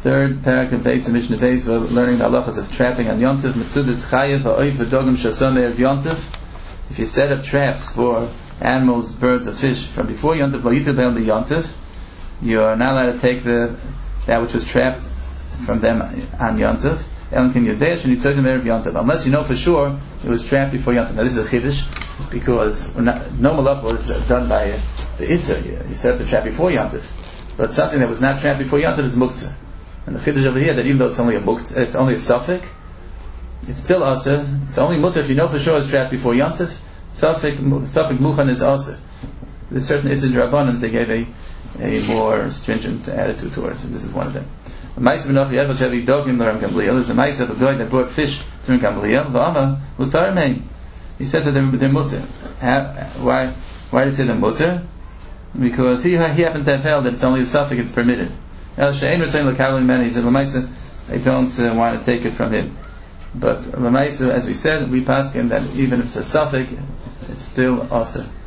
Third parak of Beis and Mishnah Beis, we're learning the halachas of trapping on Yontif. Mitzudis chayev ha'oif v'dogim shasameh of Yontif. If you set up traps for animals, birds, or fish from before Yontif, lo yitu be'el Yontif, you are not allowed to take that which was trapped from them on Yontif. Unless you know for sure it was trapped before Yontif. Now this is a chiddush, because no malacha was done by the Isser. You set up the trap before Yontif, but something that was not trapped before Yontif is muktzah. And the chiddush over here, that even though it's only a muktzah, it's only a suffix, it's still aser. It's only mutter if you know for sure it's trapped before Yontif. Suffix muchan is aser. There's certain Isser Rabbanans they gave a more stringent attitude towards, and this is one of them. There's a mice of a guy that brought fish to Gamliel. He said that they're mutter. Why did he say they're mutter? Because he happened to have held that it's only a suffix, it's permitted. He said, I don't want to take it from him. But as we said, we pass him that even if it's a suffix, it's still asr.